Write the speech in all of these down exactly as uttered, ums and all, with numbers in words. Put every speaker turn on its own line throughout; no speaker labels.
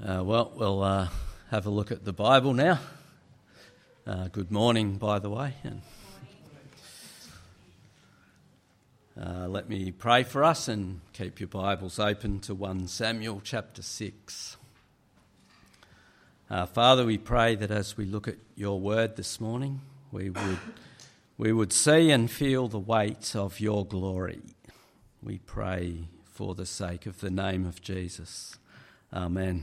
Uh, well, we'll uh, have a look at the Bible now. Uh, good morning, by the way. And, uh, let me pray for us and keep your Bibles open to First Samuel chapter six. Uh, Father, we pray that as we look at your word this morning, we would we would see and feel the weight of your glory. We pray for the sake of the name of Jesus. Amen.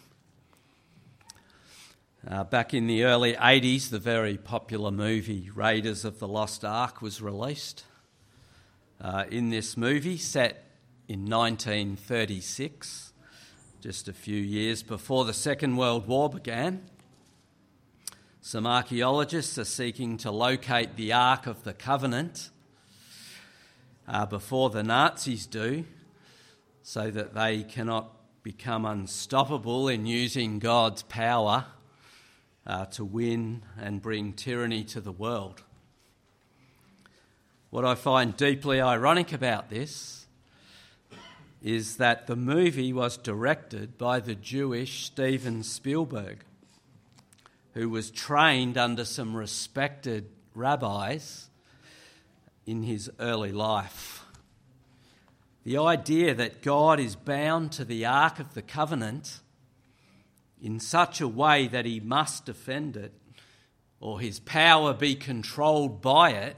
Uh, back in the early eighties, the very popular movie Raiders of the Lost Ark was released. Uh, in this movie, set in nineteen thirty-six, just a few years before the Second World War began, some archaeologists are seeking to locate the Ark of the Covenant uh, before the Nazis do, so that they cannot become unstoppable in using God's power Uh, to win and bring tyranny to the world. What I find deeply ironic about this is that the movie was directed by the Jewish Steven Spielberg, who was trained under some respected rabbis in his early life. The idea that God is bound to the Ark of the Covenant in such a way that he must defend it, or his power be controlled by it,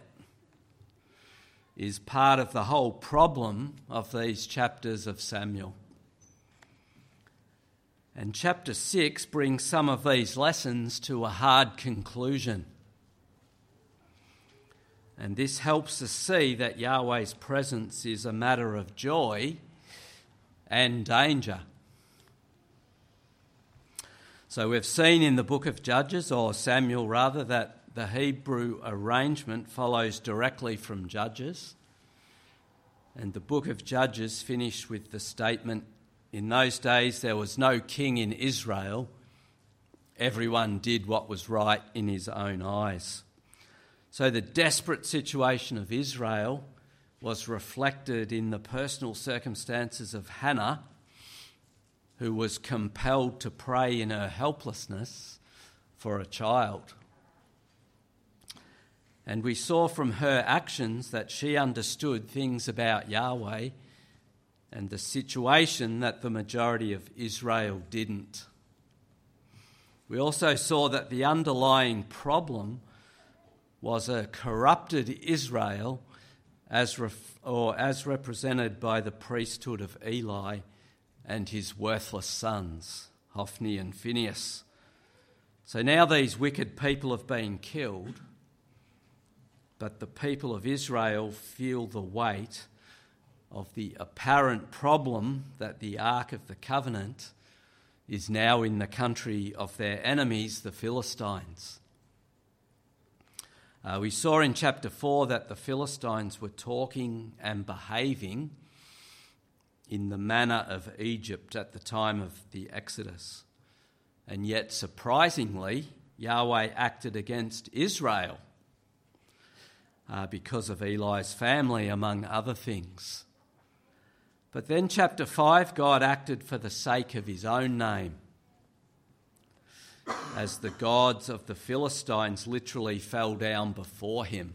is part of the whole problem of these chapters of Samuel. And chapter six brings some of these lessons to a hard conclusion. And this helps us see that Yahweh's presence is a matter of joy and danger. So we've seen in the book of Judges, or Samuel rather, that the Hebrew arrangement follows directly from Judges. And the book of Judges finished with the statement, in those days there was no king in Israel. Everyone did what was right in his own eyes. So the desperate situation of Israel was reflected in the personal circumstances of Hannah, who was compelled to pray in her helplessness for a child. And we saw from her actions that she understood things about Yahweh and the situation that the majority of Israel didn't. We also saw that the underlying problem was a corrupted Israel as ref- or as represented by the priesthood of Eli and his worthless sons, Hophni and Phinehas. So now these wicked people have been killed, but the people of Israel feel the weight of the apparent problem that the Ark of the Covenant is now in the country of their enemies, the Philistines. Uh, we saw in chapter four that the Philistines were talking and behaving in the manner of Egypt at the time of the Exodus. And yet, surprisingly, Yahweh acted against Israel uh, because of Eli's family, among other things. But then chapter five, God acted for the sake of his own name, as the gods of the Philistines literally fell down before him.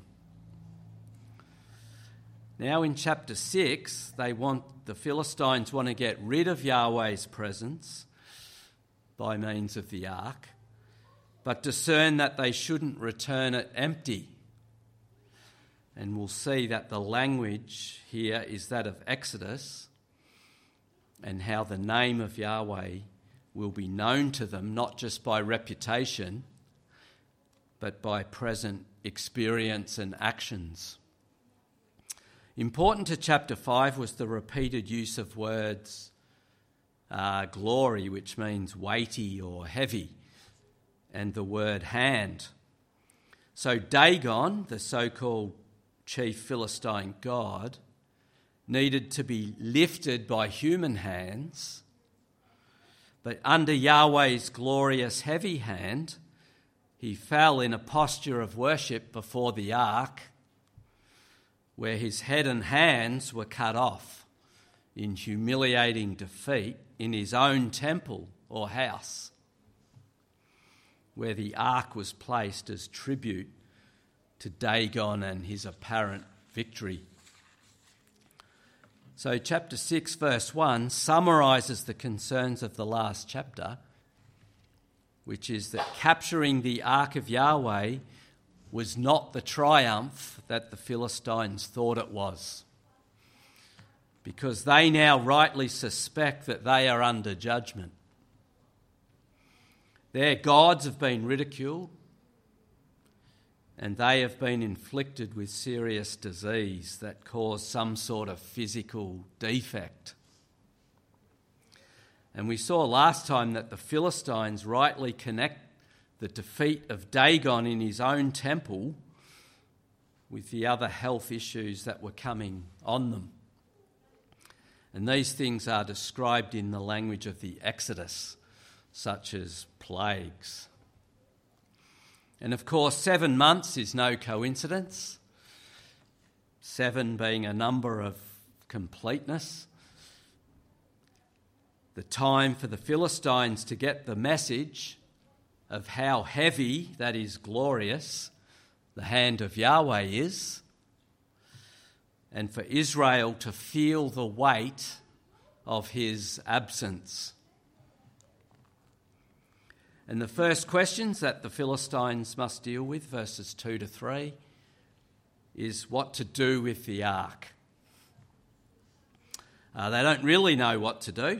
Now in chapter six, they want the Philistines want to get rid of Yahweh's presence by means of the ark, but discern that they shouldn't return it empty. And we'll see that the language here is that of Exodus, and how the name of Yahweh will be known to them, not just by reputation, but by present experience and actions. Important to chapter five was the repeated use of words uh, glory, which means weighty or heavy, and the word hand. So Dagon, the so-called chief Philistine god, needed to be lifted by human hands, but under Yahweh's glorious heavy hand, he fell in a posture of worship before the ark, where his head and hands were cut off in humiliating defeat in his own temple or house, where the ark was placed as tribute to Dagon and his apparent victory. So chapter six, verse one, summarises the concerns of the last chapter, which is that capturing the ark of Yahweh was not the triumph that the Philistines thought it was, because they now rightly suspect that they are under judgment. Their gods have been ridiculed, and they have been inflicted with serious disease that caused some sort of physical defect. And we saw last time that the Philistines rightly connect the defeat of Dagon in his own temple with the other health issues that were coming on them. And these things are described in the language of the Exodus, such as plagues. And of course, seven months is no coincidence, seven being a number of completeness. The time for the Philistines to get the message of how heavy, that is glorious, the hand of Yahweh is, and for Israel to feel the weight of his absence. And the first questions that the Philistines must deal with, verses two to three, is what to do with the ark. Uh, they don't really know what to do,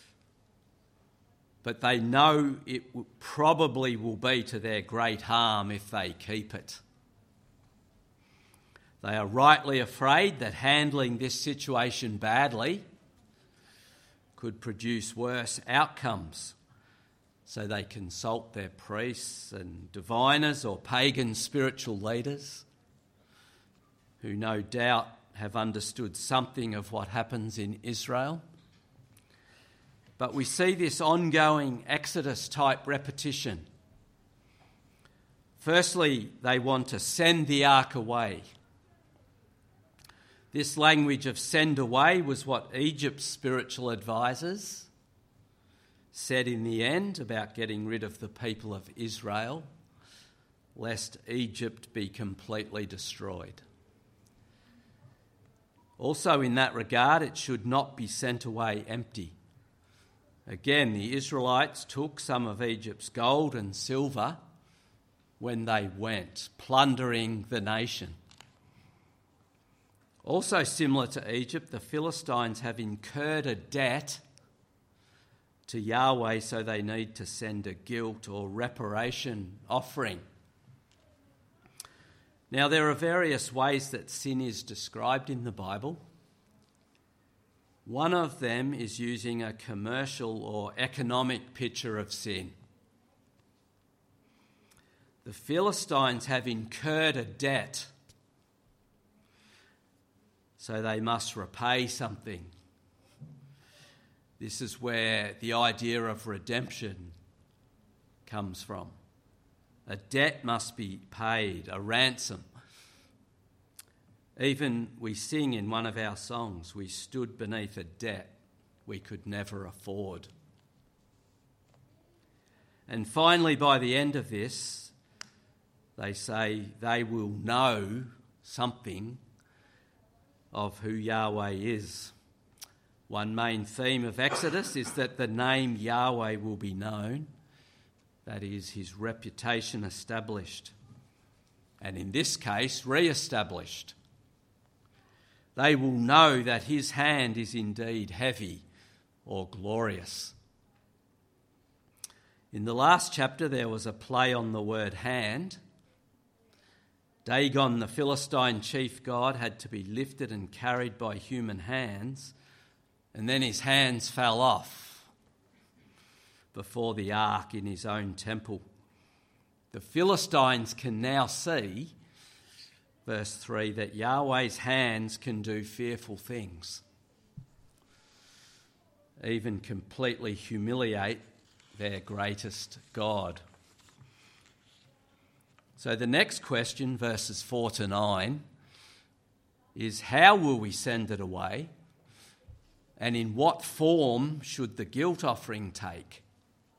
but they know it probably will be to their great harm if they keep it. They are rightly afraid that handling this situation badly could produce worse outcomes. So they consult their priests and diviners or pagan spiritual leaders who no doubt have understood something of what happens in Israel. But we see this ongoing Exodus-type repetition. Firstly, they want to send the ark away. This language of send away was what Egypt's spiritual advisors said in the end about getting rid of the people of Israel, lest Egypt be completely destroyed. Also in that regard, it should not be sent away empty. Again, the Israelites took some of Egypt's gold and silver when they went, plundering the nation. Also similar to Egypt, the Philistines have incurred a debt to Yahweh, so they need to send a guilt or reparation offering. Now, there are various ways that sin is described in the Bible. One of them is using a commercial or economic picture of sin. The Philistines have incurred a debt, so they must repay something. This is where the idea of redemption comes from. A debt must be paid, a ransom. Even we sing in one of our songs, we stood beneath a debt we could never afford. And finally, by the end of this, they say they will know something of who Yahweh is. One main theme of Exodus is that the name Yahweh will be known, that is, his reputation established, and in this case, re-established. They will know that his hand is indeed heavy or glorious. In the last chapter, there was a play on the word hand. Dagon, the Philistine chief god, had to be lifted and carried by human hands, and then his hands fell off before the ark in his own temple. The Philistines can now see, verse three, that Yahweh's hands can do fearful things, even completely humiliate their greatest God. So the next question, verses four to nine, is how will we send it away? And in what form should the guilt offering take?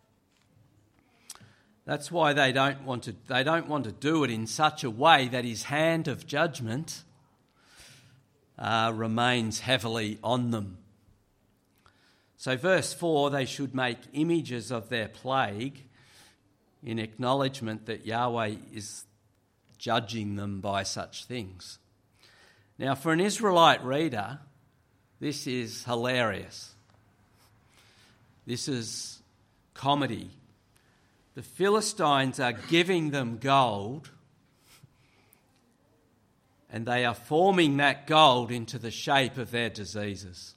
That's why they don't want to, they don't want to do it in such a way that his hand of judgment uh, remains heavily on them. So verse four, they should make images of their plague in acknowledgement that Yahweh is judging them by such things. Now, for an Israelite reader, this is hilarious. This is comedy. The Philistines are giving them gold, and they are forming that gold into the shape of their diseases.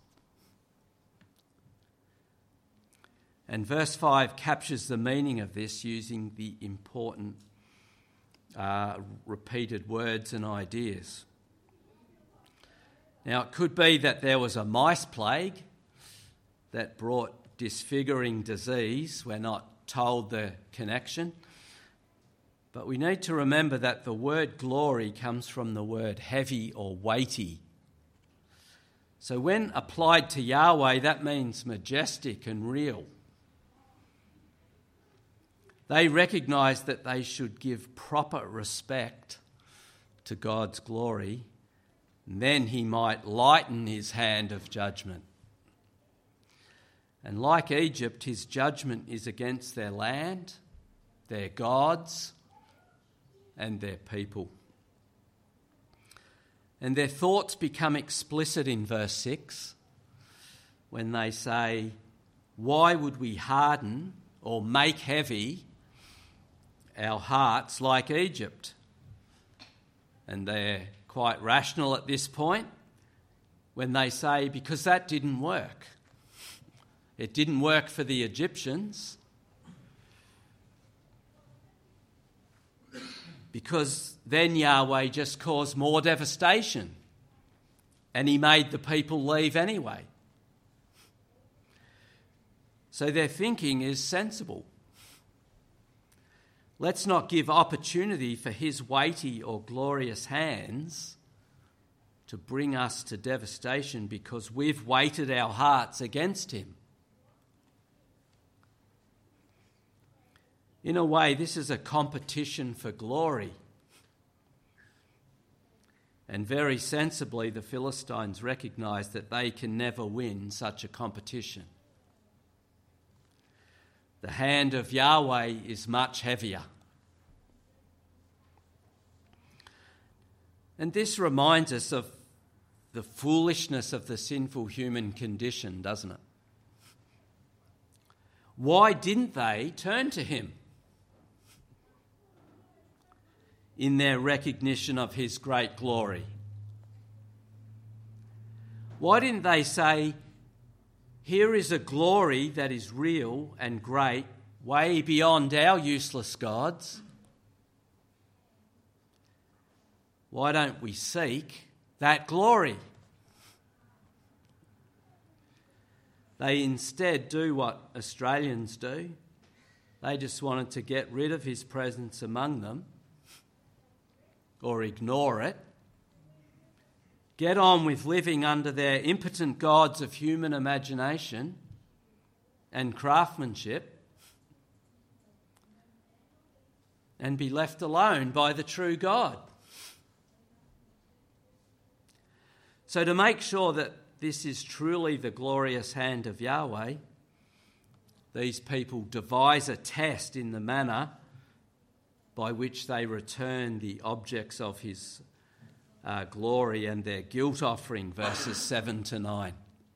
And verse five captures the meaning of this using the important uh, repeated words and ideas. Now, it could be that there was a mice plague that brought disfiguring disease. We're not told the connection. But we need to remember that the word glory comes from the word heavy or weighty. So when applied to Yahweh, that means majestic and real. They recognised that they should give proper respect to God's glory, and then he might lighten his hand of judgment. And like Egypt, his judgment is against their land, their gods, and their people. And their thoughts become explicit in verse six when they say, "Why would we harden or make heavy our hearts like Egypt?" And they're quite rational at this point when they say, because that didn't work. It didn't work for the Egyptians because then Yahweh just caused more devastation and he made the people leave anyway. So their thinking is sensible. Let's not give opportunity for his weighty or glorious hands to bring us to devastation because we've weighted our hearts against him. In a way, this is a competition for glory. And very sensibly, the Philistines recognise that they can never win such a competition. The hand of Yahweh is much heavier. And this reminds us of the foolishness of the sinful human condition, doesn't it? Why didn't they turn to him in their recognition of his great glory? Why didn't they say, here is a glory that is real and great, way beyond our useless gods. Why don't we seek that glory? They instead do what Australians do. They just wanted to get rid of his presence among them or ignore it. Get on with living under their impotent gods of human imagination and craftsmanship and be left alone by the true God. So to make sure that this is truly the glorious hand of Yahweh, these people devise a test in the manner by which they return the objects of his Uh, glory and their guilt offering, verses seven to nine.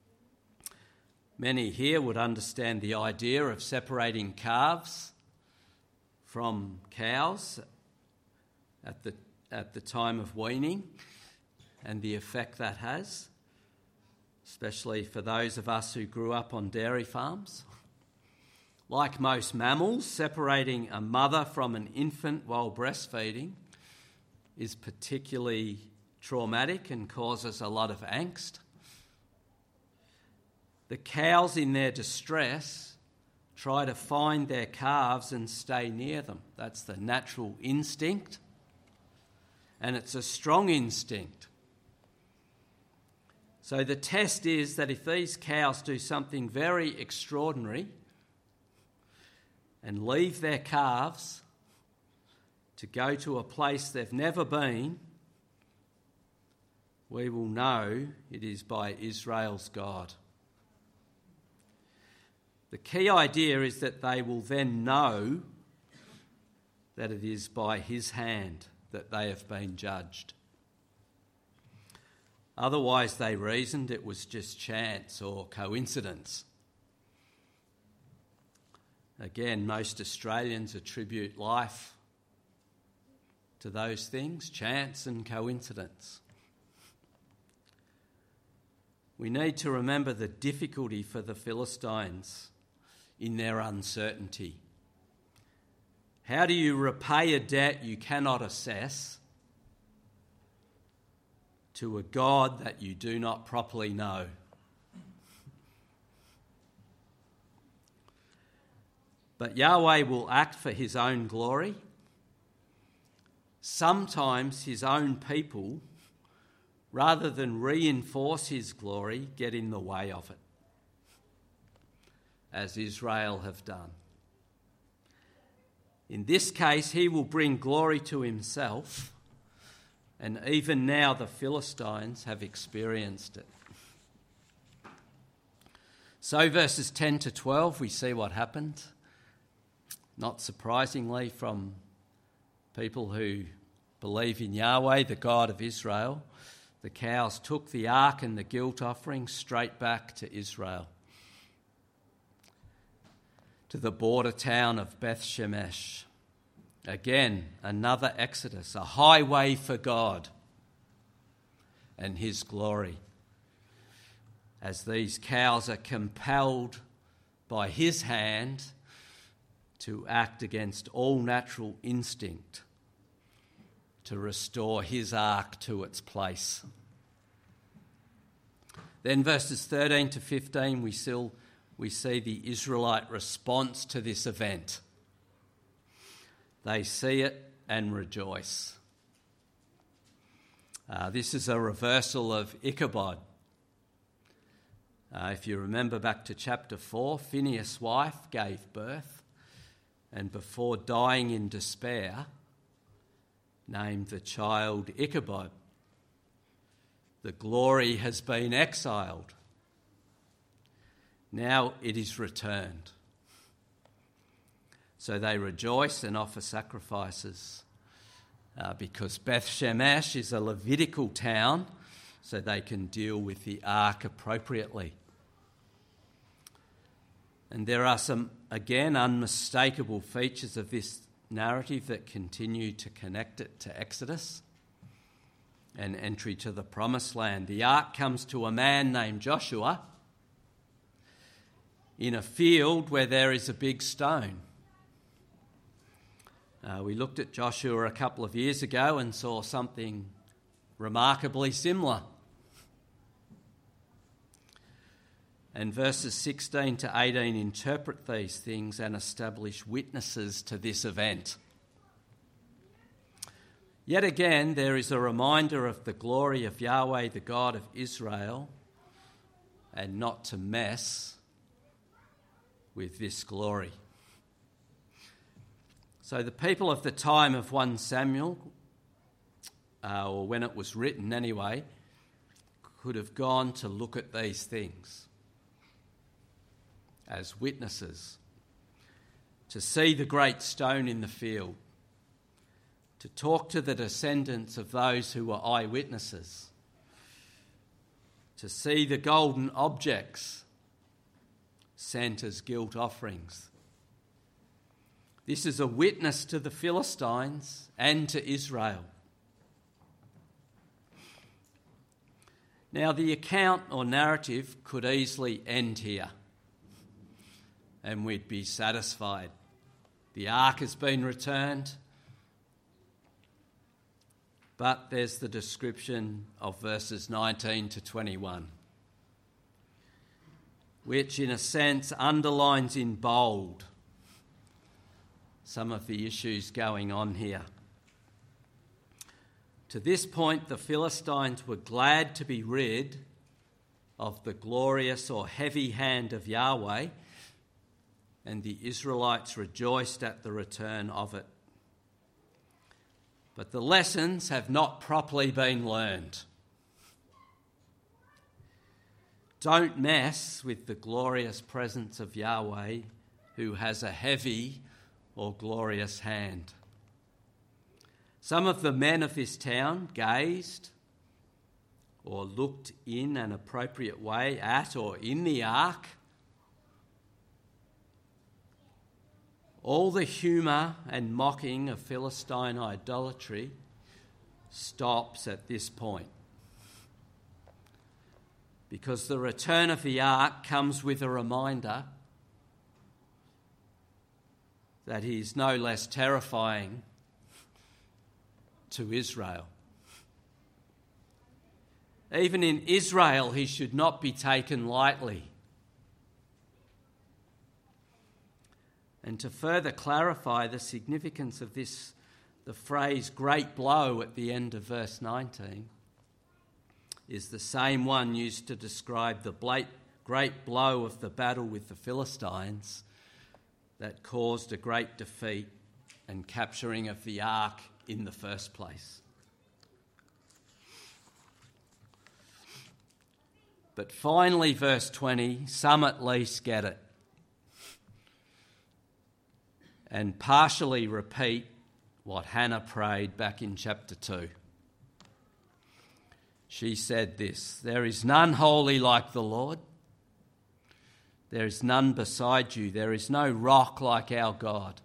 Many here would understand the idea of separating calves from cows at the, at the time of weaning and the effect that has, especially for those of us who grew up on dairy farms. Like most mammals, separating a mother from an infant while breastfeeding is particularly traumatic and causes a lot of angst. The cows in their distress try to find their calves and stay near them. That's the natural instinct, and it's a strong instinct. So the test is that if these cows do something very extraordinary, and leave their calves to go to a place they've never been, we will know it is by Israel's God. The key idea is that they will then know that it is by his hand that they have been judged. Otherwise, they reasoned it was just chance or coincidence. Again, most Australians attribute life to those things, chance and coincidence. We need to remember the difficulty for the Philistines in their uncertainty. How do you repay a debt you cannot assess to a God that you do not properly know? But Yahweh will act for his own glory. Sometimes his own people, rather than reinforce his glory, get in the way of it, as Israel have done. In this case, he will bring glory to himself, and even now the Philistines have experienced it. So verses ten to twelve, we see what happened. Not surprisingly, from people who believe in Yahweh, the God of Israel, the cows took the ark and the guilt offering straight back to Israel, to the border town of Beth Shemesh. Again, another exodus, a highway for God and his glory, as these cows are compelled by his hand to act against all natural instinct to restore his ark to its place. Then verses thirteen to fifteen, we still we see the Israelite response to this event. They see it and rejoice. Uh, this is a reversal of Ichabod. Uh, if you remember back to chapter four, Phinehas' wife gave birth, and before dying in despair, named the child Ichabod. The glory has been exiled. Now it is returned. So they rejoice and offer sacrifices uh, because Beth Shemesh is a Levitical town, so they can deal with the ark appropriately. And there are some, again, unmistakable features of this narrative that continue to connect it to Exodus and entry to the Promised Land. The ark comes to a man named Joshua in a field where there is a big stone. Uh, we looked at Joshua a couple of years ago and saw something remarkably similar. And verses sixteen to eighteen interpret these things and establish witnesses to this event. Yet again, there is a reminder of the glory of Yahweh, the God of Israel, and not to mess with this glory. So the people of the time of First Samuel, uh, or when it was written anyway, could have gone to look at these things as witnesses, to see the great stone in the field, to talk to the descendants of those who were eyewitnesses, to see the golden objects sent as guilt offerings. This is a witness to the Philistines and to Israel. Now, the account or narrative could easily end here, and we'd be satisfied. The ark has been returned, but there's the description of verses nineteen to twenty-one, which in a sense underlines in bold some of the issues going on here. To this point, the Philistines were glad to be rid of the glorious or heavy hand of Yahweh and the Israelites rejoiced at the return of it. But the lessons have not properly been learned. Don't mess with the glorious presence of Yahweh, who has a heavy or glorious hand. Some of the men of this town gazed or looked in an appropriate way at or in the ark. All the humour and mocking of Philistine idolatry stops at this point, because the return of the ark comes with a reminder that he is no less terrifying to Israel. Even in Israel, he should not be taken lightly. And to further clarify the significance of this, the phrase great blow at the end of verse nineteen is the same one used to describe the great blow of the battle with the Philistines that caused a great defeat and capturing of the ark in the first place. But finally, verse twenty, some at least get it and partially repeat what Hannah prayed back in chapter two. She said this: "There is none holy like the Lord. There is none beside you. There is no rock like our God.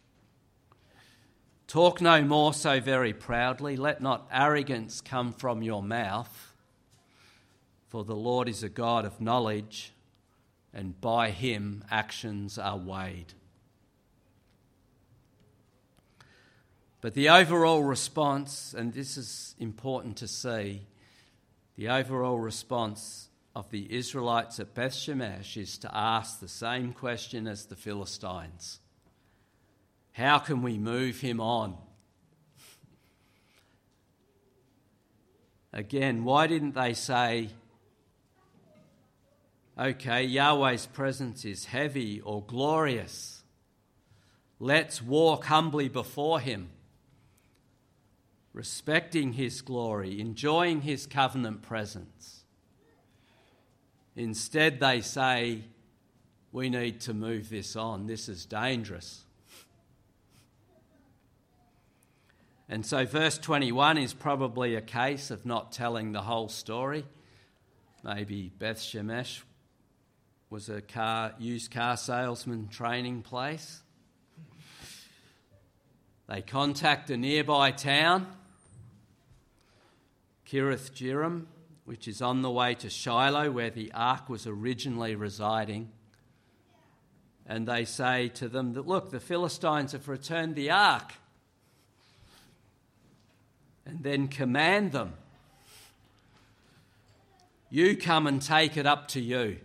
Talk no more so very proudly. Let not arrogance come from your mouth. For the Lord is a God of knowledge, and by him actions are weighed." But the overall response, and this is important to see, the overall response of the Israelites at Beth Shemesh is to ask the same question as the Philistines. How can we move him on? Again, why didn't they say, okay, Yahweh's presence is heavy or glorious. Let's walk humbly before him, respecting his glory, enjoying his covenant presence. Instead, they say, we need to move this on. This is dangerous. And so verse twenty-one is probably a case of not telling the whole story. Maybe Beth Shemesh was a car, used car salesman training place. They contact a nearby town, Kiriath Jearim, which is on the way to Shiloh, where the ark was originally residing. And they say to them that, look, the Philistines have returned the ark. And then command them, you come and take it up to you.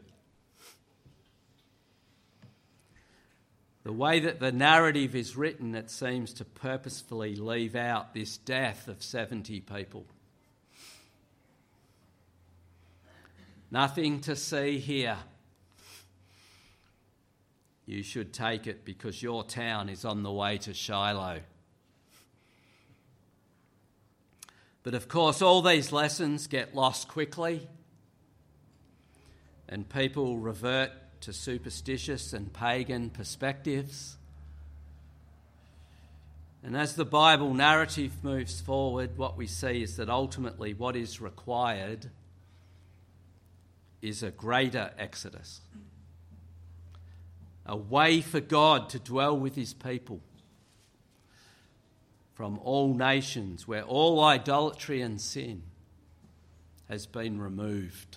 The way that the narrative is written, it seems to purposefully leave out this death of seventy people. Nothing to see here. You should take it because your town is on the way to Shiloh. But of course, all these lessons get lost quickly, and people revert to superstitious and pagan perspectives. And as the Bible narrative moves forward, what we see is that ultimately what is required is a greater exodus, a way for God to dwell with his people from all nations, where all idolatry and sin has been removed.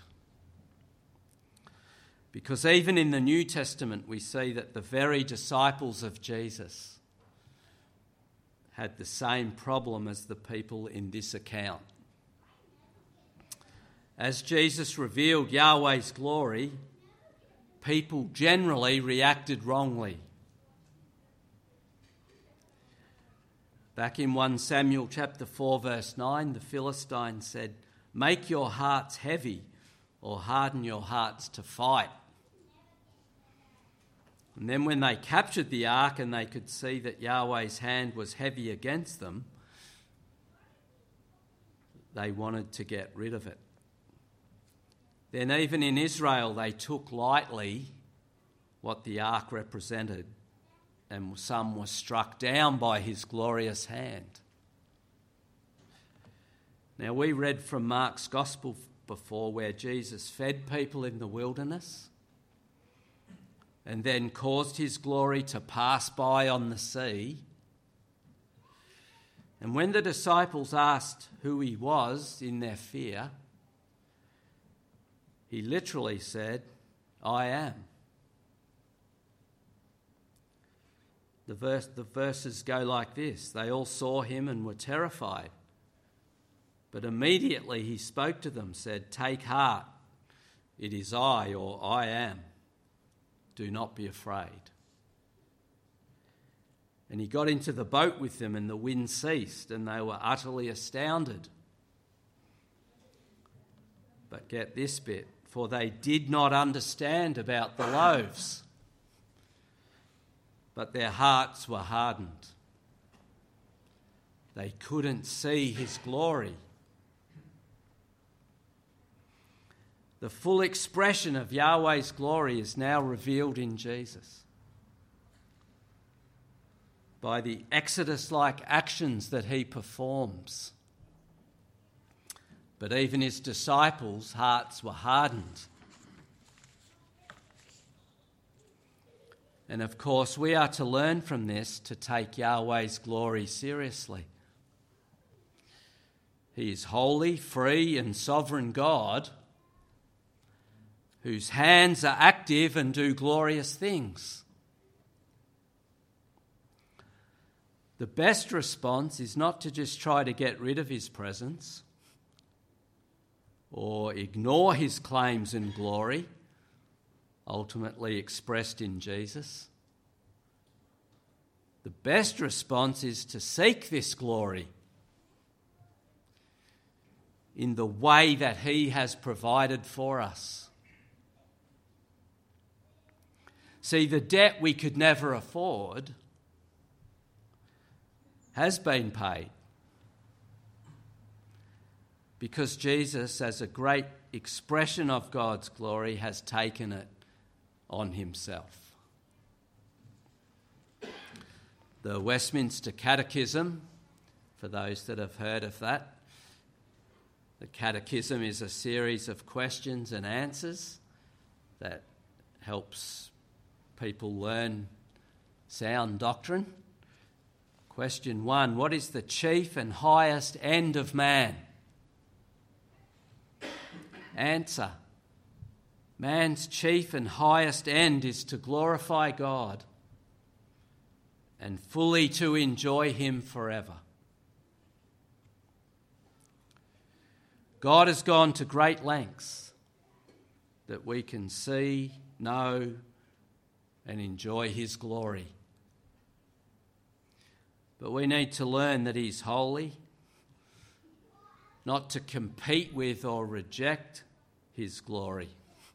Because even in the New Testament, we see that the very disciples of Jesus had the same problem as the people in this account. As Jesus revealed Yahweh's glory, people generally reacted wrongly. Back in First Samuel chapter four, verse nine, the Philistines said, "Make your hearts heavy or harden your hearts to fight." And then when they captured the ark and they could see that Yahweh's hand was heavy against them, they wanted to get rid of it. Then even in Israel, they took lightly what the ark represented, and some were struck down by his glorious hand. Now, we read from Mark's Gospel before where Jesus fed people in the wilderness and then caused his glory to pass by on the sea. And when the disciples asked who he was in their fear, he literally said, "I am." The, verse, the verses go like this: they all saw him and were terrified. But immediately he spoke to them, said, "Take heart, it is I," or "I am. Do not be afraid." And he got into the boat with them, and the wind ceased, and they were utterly astounded. But get this bit, for they did not understand about the loaves, but their hearts were hardened. They couldn't see his glory. The full expression of Yahweh's glory is now revealed in Jesus by the Exodus-like actions that he performs. But even his disciples' hearts were hardened. And of course, we are to learn from this to take Yahweh's glory seriously. He is holy, free, and sovereign God, whose hands are active and do glorious things. The best response is not to just try to get rid of his presence or ignore his claims and glory, ultimately expressed in Jesus. The best response is to seek this glory in the way that he has provided for us. See, the debt we could never afford has been paid because Jesus, as a great expression of God's glory, has taken it on himself. The Westminster Catechism, for those that have heard of that, the Catechism is a series of questions and answers that helps people learn sound doctrine. Question one: what is the chief and highest end of man? Answer: man's chief and highest end is to glorify God and fully to enjoy him forever. God has gone to great lengths that we can see, know, and enjoy his glory. But we need to learn that he's holy, not to compete with or reject his glory.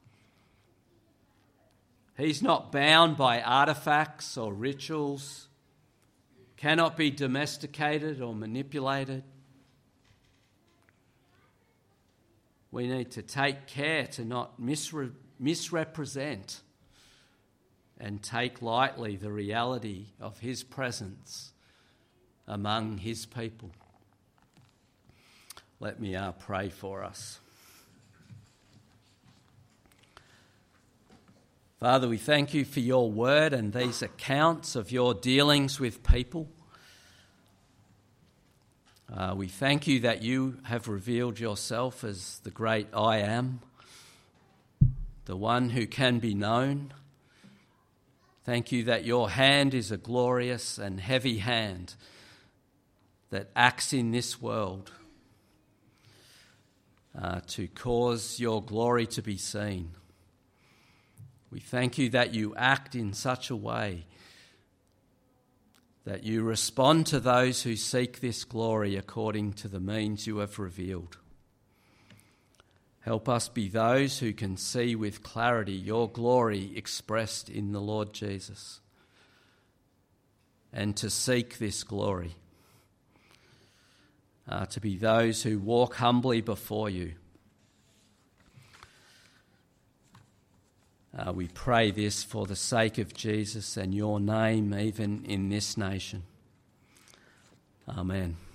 He's not bound by artifacts or rituals, cannot be domesticated or manipulated. We need to take care to not misre- misrepresent and take lightly the reality of his presence among his people. Let me uh, pray for us. Father, we thank you for your word and these accounts of your dealings with people. Uh, we thank you that you have revealed yourself as the great I am, the one who can be known. Thank you that your hand is a glorious and heavy hand that acts in this world uh, to cause your glory to be seen. We thank you that you act in such a way that you respond to those who seek this glory according to the means you have revealed. Help us be those who can see with clarity your glory expressed in the Lord Jesus, and to seek this glory, uh, to be those who walk humbly before you. Uh, we pray this for the sake of Jesus and your name, even in this nation. Amen.